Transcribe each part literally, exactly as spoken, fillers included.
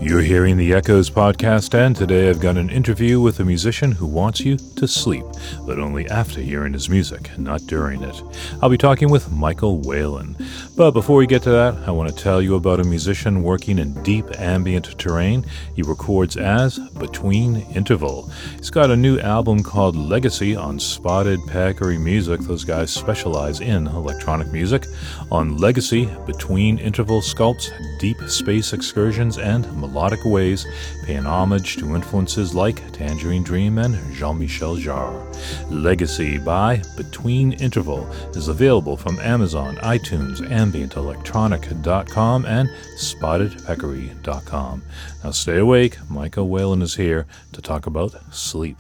You're hearing the Echoes podcast, and today I've got an interview with a musician who wants you to sleep, but only after hearing his music, not during it. I'll be talking with Michael Whalen. But before we get to that, I want to tell you about a musician working in deep ambient terrain. He records as Between Interval. He's got a new album called Legacy on Spotted Peccary Music. Those guys specialize in electronic music. On Legacy, Between Interval sculpts deep space excursions and melodic ways, paying homage to influences like Tangerine Dream and Jean-Michel Jarre. Legacy by Between Interval is available from Amazon, iTunes, ambient electronic dot com, and spotted peccary dot com. Now stay awake, Michael Whalen is here to talk about sleep.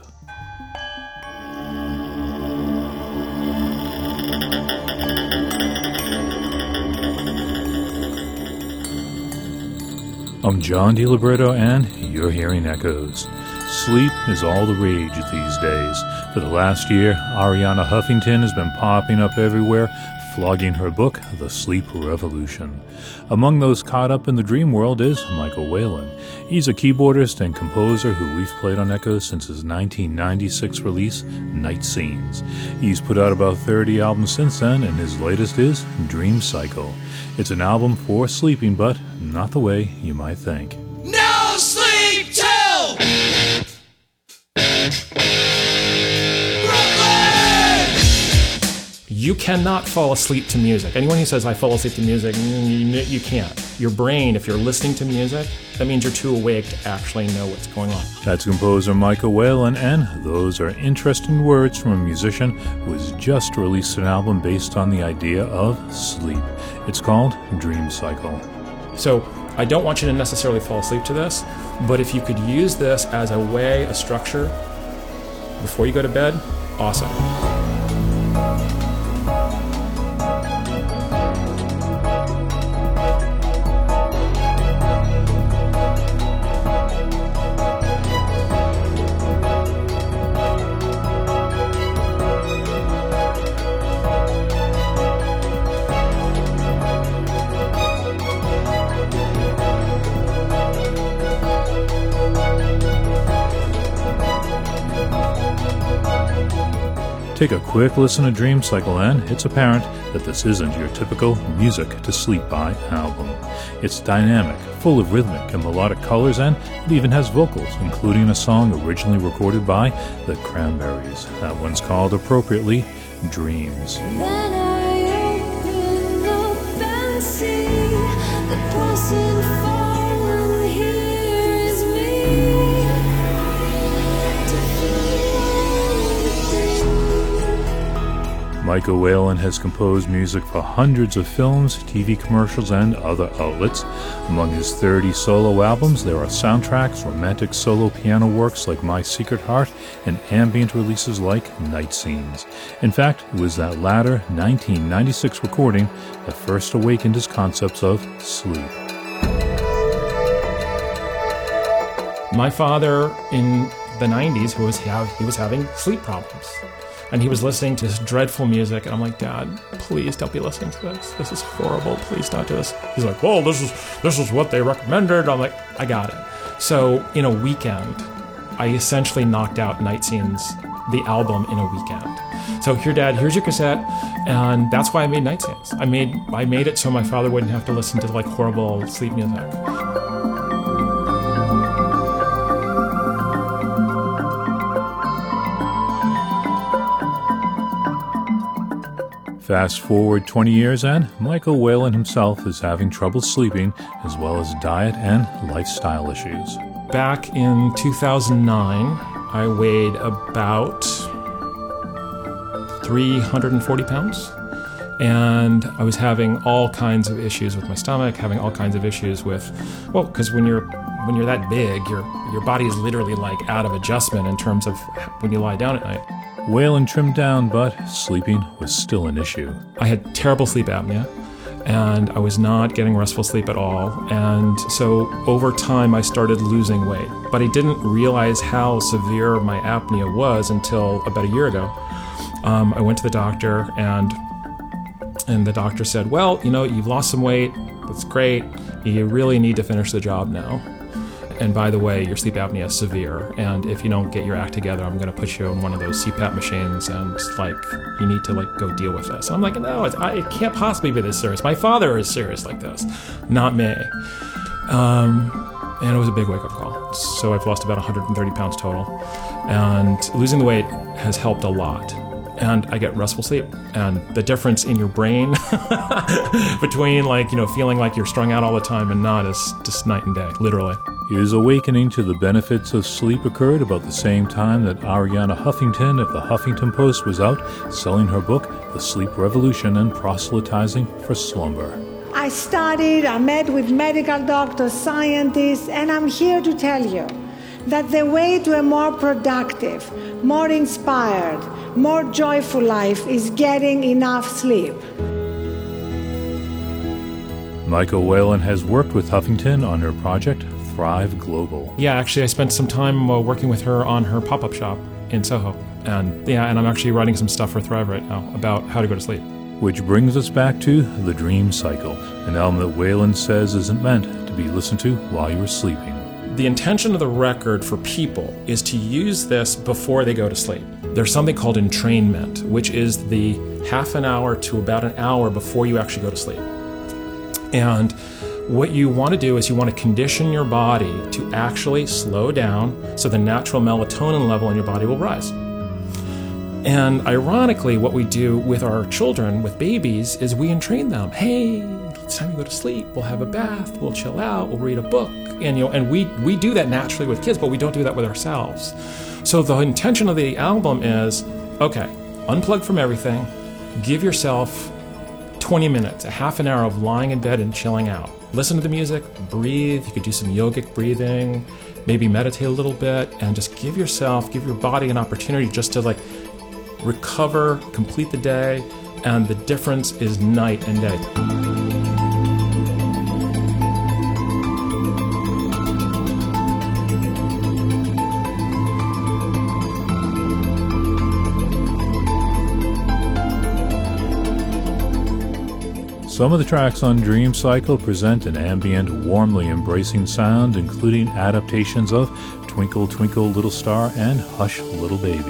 I'm John DiLibretto, and you're hearing Echoes. Sleep is all the rage these days. For the last year, Arianna Huffington has been popping up everywhere, flogging her book, The Sleep Revolution. Among those caught up in the dream world is Michael Whalen. He's a keyboardist and composer who we've played on Echoes since his nineteen ninety-six release, Night Scenes. He's put out about thirty albums since then, and his latest is Dream Cycle. It's an album for sleeping, but not the way you might think. No sleep till Brooklyn! You cannot fall asleep to music. Anyone who says, I fall asleep to music, you, you can't. Your brain, if you're listening to music, that means you're too awake to actually know what's going on. That's composer Michael Whalen, and those are interesting words from a musician who has just released an album based on the idea of sleep. It's called Dream Cycle. So I don't want you to necessarily fall asleep to this, but if you could use this as a way, a structure, before you go to bed, awesome. Take a quick listen to Dream Cycle, and it's apparent that this isn't your typical music to sleep by album. It's dynamic, full of rhythmic and melodic colors, and it even has vocals, including a song originally recorded by the Cranberries. That one's called, appropriately, Dreams. Then I open up and see the person fallen here is me. Michael Whalen has composed music for hundreds of films, T V commercials, and other outlets. Among his thirty solo albums, there are soundtracks, romantic solo piano works like My Secret Heart, and ambient releases like Night Scenes. In fact, it was that latter nineteen ninety-six recording that first awakened his concepts of sleep. My father in the nineties, who was ha- he was having sleep problems. And he was listening to this dreadful music, and I'm like, Dad, please don't be listening to this. This is horrible. Please don't do this. He's like, well, this is this is what they recommended. I'm like, I got it. So in a weekend, I essentially knocked out Night Scenes, the album, in a weekend. So here, Dad, here's your cassette, and that's why I made Night Scenes. I made I made it so my father wouldn't have to listen to like horrible sleep music. Fast forward twenty years, and Michael Whalen himself is having trouble sleeping, as well as diet and lifestyle issues. Back in two thousand nine, I weighed about three hundred forty pounds, and I was having all kinds of issues with my stomach, having all kinds of issues with, well, because when you're when you're that big, your your body is literally like out of adjustment in terms of when you lie down at night. Whalen trimmed down, but sleeping was still an issue. I had terrible sleep apnea, and I was not getting restful sleep at all. And so over time, I started losing weight. But I didn't realize how severe my apnea was until about a year ago. Um, I went to the doctor, and and the doctor said, well, you know, you've lost some weight. That's great. You really need to finish the job now. and by the way, your sleep apnea is severe, and if you don't get your act together, I'm going to put you in one of those C PAP machines, and like, you need to like go deal with this. I'm like, no, it's, I, it can't possibly be this serious. My father is serious like this, not me. Um, and it was a big wake-up call. So I've lost about one hundred thirty pounds total, and losing the weight has helped a lot. And I get restful sleep, and the difference in your brain between like, you know, feeling like you're strung out all the time and not is just night and day, literally. His awakening to the benefits of sleep occurred about the same time that Arianna Huffington of the Huffington Post was out selling her book, The Sleep Revolution and Proselytizing for Slumber. I studied, I met with medical doctors, scientists, and I'm here to tell you that the way to a more productive, more inspired, more joyful life is getting enough sleep. Michael Whalen has worked with Huffington on her project, Thrive Global. Yeah, actually, I spent some time uh, working with her on her pop-up shop in Soho. And yeah, and I'm actually writing some stuff for Thrive right now about how to go to sleep. Which brings us back to The Dream Cycle, an album that Whalen says isn't meant to be listened to while you are sleeping. The intention of the record for people is to use this before they go to sleep. There's something called entrainment, which is the half an hour to about an hour before you actually go to sleep. And what you want to do is you want to condition your body to actually slow down so the natural melatonin level in your body will rise. And ironically, what we do with our children, with babies, is we entrain them. Hey, it's time to go to sleep. We'll have a bath. We'll chill out. We'll read a book. And you know, and we we do that naturally with kids, but we don't do that with ourselves. So the intention of the album is, okay, unplug from everything. Give yourself twenty minutes, a half an hour of lying in bed and chilling out. Listen to the music, breathe. You could do some yogic breathing, maybe meditate a little bit, and just give yourself, give your body an opportunity just to like recover, complete the day, and the difference is night and day. Some of the tracks on Dream Cycle present an ambient, warmly embracing sound, including adaptations of Twinkle Twinkle Little Star and Hush Little Baby.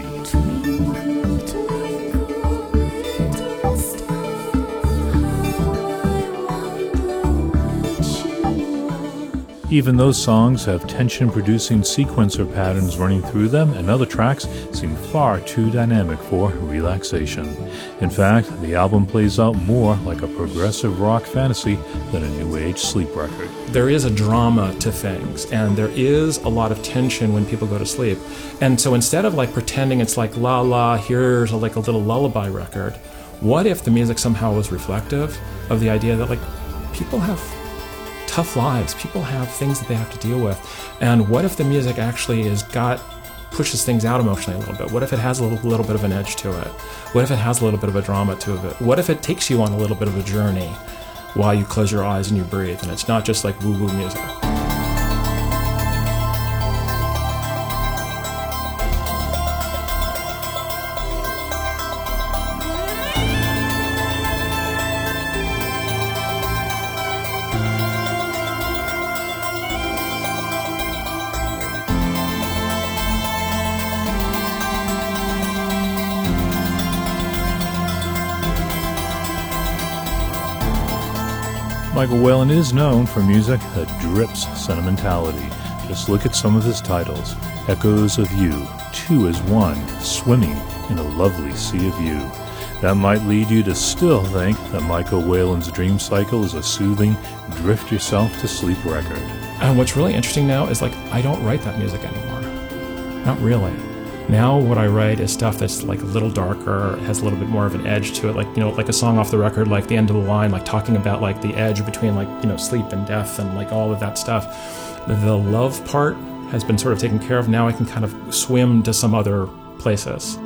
Even those songs have tension-producing sequencer patterns running through them, and other tracks seem far too dynamic for relaxation. In fact, the album plays out more like a progressive rock fantasy than a new age sleep record. There is a drama to things, and there is a lot of tension when people go to sleep. And so instead of like pretending it's like la la, here's a, like a little lullaby record, what if the music somehow was reflective of the idea that like people have tough lives, people have things that they have to deal with, and what if the music actually is got pushes things out emotionally a little bit? What if it has a little, little bit of an edge to it? What if it has a little bit of a drama to it? What if it takes you on a little bit of a journey while you close your eyes and you breathe, and it's not just like woo-woo music? Michael Whalen is known for music that drips sentimentality. Just look at some of his titles: Echoes of You, Two as One, Swimming in a Lovely Sea of You. That might lead you to still think that Michael Whalen's Dream Cycle is a soothing, drift yourself to sleep record. And what's really interesting now is like I don't write that music anymore. Not really. Now what I write is stuff that's like a little darker, has a little bit more of an edge to it, like, you know, like a song off the record, like the end of the line, like talking about like the edge between like, you know, sleep and death and like all of that stuff. The love part has been sort of taken care of. Now I can kind of swim to some other places.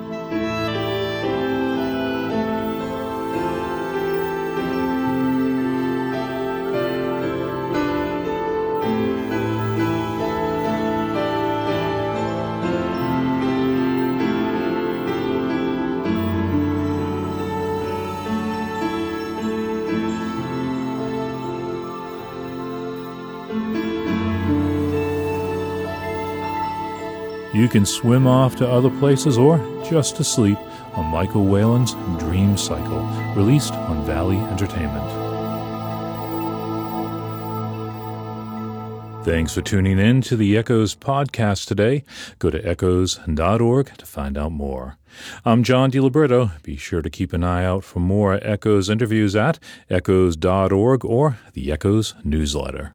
You can swim off to other places or just to sleep on Michael Whelan's Dream Cycle, released on Valley Entertainment. Thanks for tuning in to the Echoes podcast today. Go to echoes dot org to find out more. I'm John DiLiberto. Be sure to keep an eye out for more Echoes interviews at echoes dot org or the Echoes newsletter.